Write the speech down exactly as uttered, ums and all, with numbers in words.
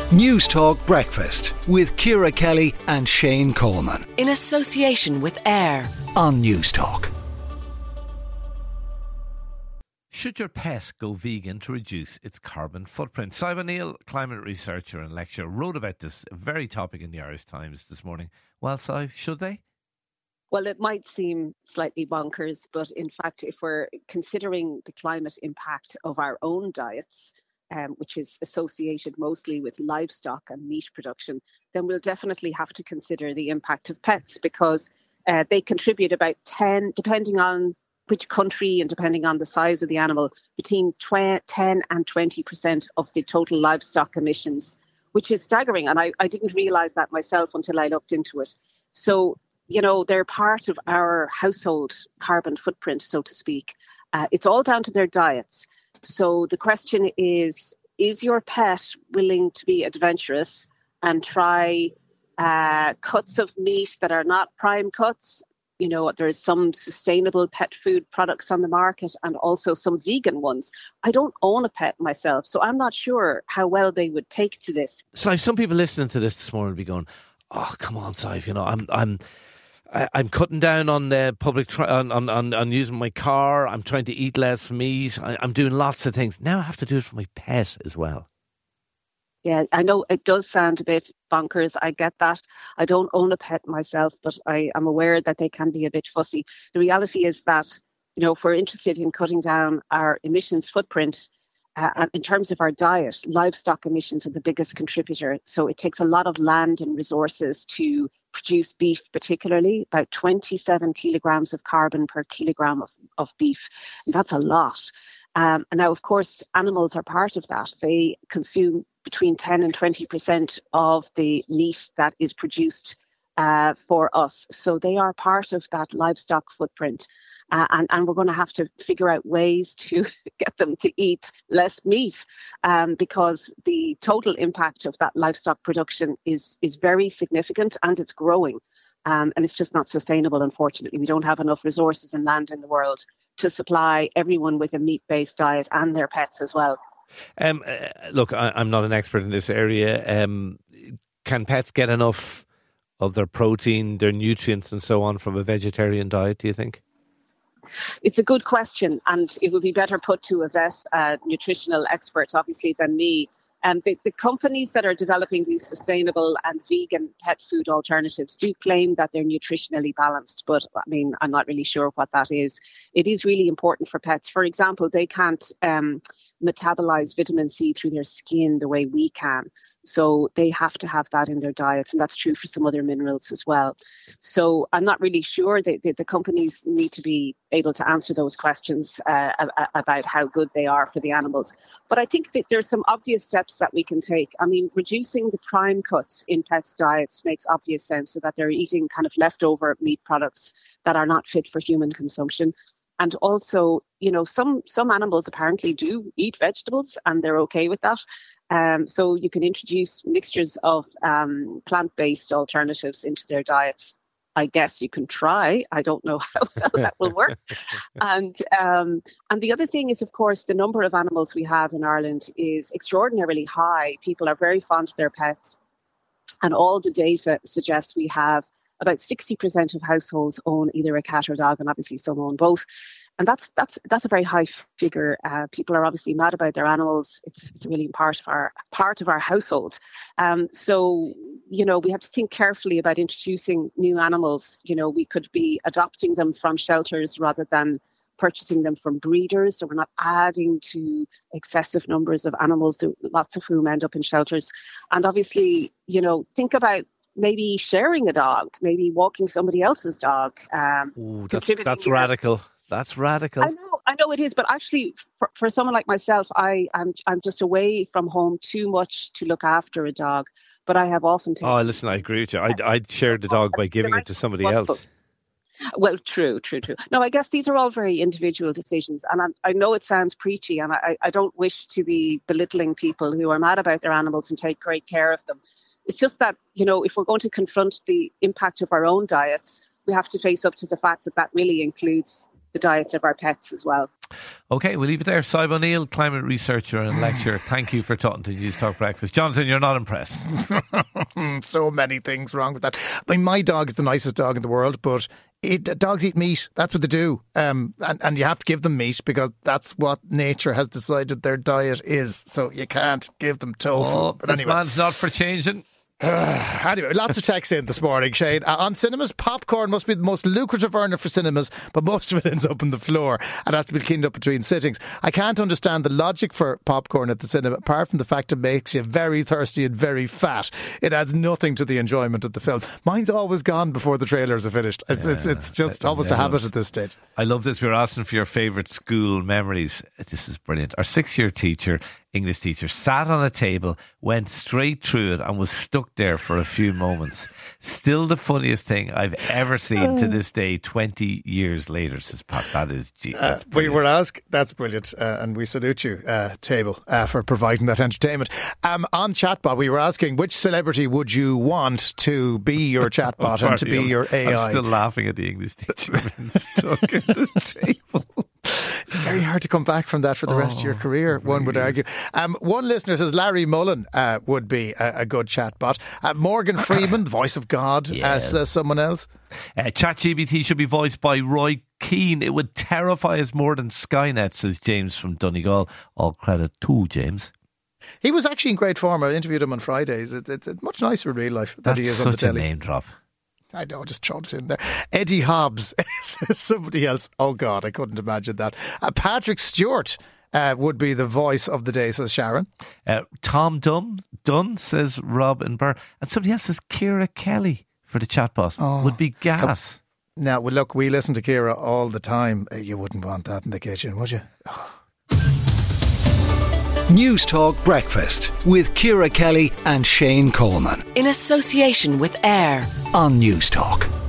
News Talk Breakfast with Ciara Kelly and Shane Coleman. In association with AIR on News Talk. Should your pet go vegan to reduce its carbon footprint? Simon Neal, climate researcher and lecturer, wrote about this very topic in the Irish Times this morning. Well, Si, should they? Well, it might seem slightly bonkers, but in fact, if we're considering the climate impact of our own diets, um, which is associated mostly with livestock and meat production, then we'll definitely have to consider the impact of pets, because uh, they contribute about ten, depending on which country and depending on the size of the animal, between ten and twenty percent of the total livestock emissions, which is staggering. And I, I didn't realise that myself until I looked into it. So, you know, they're part of our household carbon footprint, so to speak. Uh, it's all down to their diets. So the question is, is your pet willing to be adventurous and try uh, cuts of meat that are not prime cuts? You know, there's some sustainable pet food products on the market and also some vegan ones. I don't own a pet myself, so I'm not sure how well they would take to this. Saif, some people listening to this this morning will be going, oh, come on, Saif, you know, I'm I'm I, I'm cutting down on the public tra- on, on, on, on using my car. I'm trying to eat less meat. I, I'm doing lots of things. Now I have to do it for my pet as well. Yeah, I know it does sound a bit bonkers. I get that. I don't own a pet myself, but I am aware that they can be a bit fussy. The reality is that, you know, if we're interested in cutting down our emissions footprint, uh, in terms of our diet, livestock emissions are the biggest contributor. So it takes a lot of land and resources to produce beef, particularly about twenty-seven kilograms of carbon per kilogram of, of beef. And that's a lot. Um, and now, of course, animals are part of that. They consume between ten and twenty percent of the meat that is produced uh, for us. So they are part of that livestock footprint. Uh, and, and we're going to have to figure out ways to get them to eat less meat, um, because the total impact of that livestock production is, is very significant, and it's growing. Um, and it's just not sustainable, unfortunately. We don't have enough resources and land in the world to supply everyone with a meat-based diet and their pets as well. Um, uh, look, I, I'm not an expert in this area. Um, can pets get enough of their protein, their nutrients and so on from a vegetarian diet, do you think? It's a good question, and it would be better put to a vet, uh, nutritional expert, obviously, than me. Um, the, the companies that are developing these sustainable and vegan pet food alternatives do claim that they're nutritionally balanced, but I mean, I'm not really sure what that is. It is really important for pets. For example, they can't um, metabolize vitamin C through their skin the way we can. So they have to have that in their diets, and that's true for some other minerals as well. So I'm not really sure that the, the companies need to be able to answer those questions uh, about how good they are for the animals. But I think that there's some obvious steps that we can take. I mean, reducing the prime cuts in pets' diets makes obvious sense, so that they're eating kind of leftover meat products that are not fit for human consumption. And also, you know, some some animals apparently do eat vegetables and they're okay with that. Um, so you can introduce mixtures of um, plant-based alternatives into their diets. I guess you can try. I don't know how well that will work. And um, and the other thing is, of course, the number of animals we have in Ireland is extraordinarily high. People are very fond of their pets. And all the data suggests we have about sixty percent of households own either a cat or dog, and obviously some own both. And that's that's that's a very high figure. Uh, people are obviously mad about their animals. It's it's really part of our part of our household. Um, so you know we have to think carefully about introducing new animals. You know we could be adopting them from shelters rather than purchasing them from breeders. So we're not adding to excessive numbers of animals, lots of whom end up in shelters. And obviously, you know, think about maybe sharing a dog, maybe walking somebody else's dog. Um, Ooh, that's that's radical. That's radical. I know, I know it is, but actually, for, for someone like myself, I, I'm I'm just away from home too much to look after a dog. But I have often taken. Oh, listen, I agree with you. I'd, I'd share the dog by giving it to somebody else. Well, true, true, true. No, I guess these are all very individual decisions. And I, I know it sounds preachy, and I, I don't wish to be belittling people who are mad about their animals and take great care of them. It's just that, you know, if we're going to confront the impact of our own diets, we have to face up to the fact that that really includes the diets of our pets as well. OK, we'll leave it there. Saib O'Neill, climate researcher and lecturer. Thank you for talking to News Talk Breakfast. Jonathan, you're not impressed. So many things wrong with that. I mean, my dog's the nicest dog in the world, but it, dogs eat meat. That's what they do. Um, and, and you have to give them meat because that's what nature has decided their diet is. So you can't give them tofu. Oh, but this anyway. man's not for changing. Anyway, lots of texts in this morning, Shane. Uh, on cinemas, popcorn must be the most lucrative earner for cinemas, but most of it ends up on the floor and has to be cleaned up between sittings. I can't understand the logic for popcorn at the cinema, apart from the fact it makes you very thirsty and very fat. It adds nothing to the enjoyment of the film. Mine's always gone before the trailers are finished. It's, yeah, it's, it's just almost a habit at this stage. I love this. We're asking for your favourite school memories. This is brilliant. Our six-year teacher, English teacher, sat on a table, went straight through it and was stuck there for a few moments. Still the funniest thing I've ever seen to this day, twenty years later, says Pat. That is, gee, that's uh, we were asked, that's brilliant, uh, and we salute you, uh, table, uh, for providing that entertainment. Um, on chatbot, we were asking, which celebrity would you want to be your chatbot oh, sorry, and to be I'm, your A I? I'm still laughing at the English teacher being stuck at the table. It's very hard to come back from that for the oh, rest of your career, one would argue. Um, one listener says Larry Mullen uh, would be a, a good chatbot. Uh, Morgan Freeman, the voice of God, yes. uh, someone else. Uh, ChatGPT should be voiced by Roy Keane. It would terrify us more than Skynet, says James from Donegal. All credit to James. He was actually in great form. I interviewed him on Fridays. It, it's it's much nicer in real life than That's he is on the telly. Such a name drop. I know, just throw it in there. Eddie Hobbs, somebody else. Oh God, I couldn't imagine that. Uh, Patrick Stewart uh, would be the voice of the day, says Sharon. Uh, Tom Dunn, Dunn, says Rob and Burr. And somebody else says Ciara Kelly for the chatbot. Oh, would be gas. Uh, now, well, look, we listen to Ciara all the time. Uh, you wouldn't want that in the kitchen, would you? Oh. News Talk Breakfast with Ciara Kelly and Shane Coleman. In association with Air on News Talk.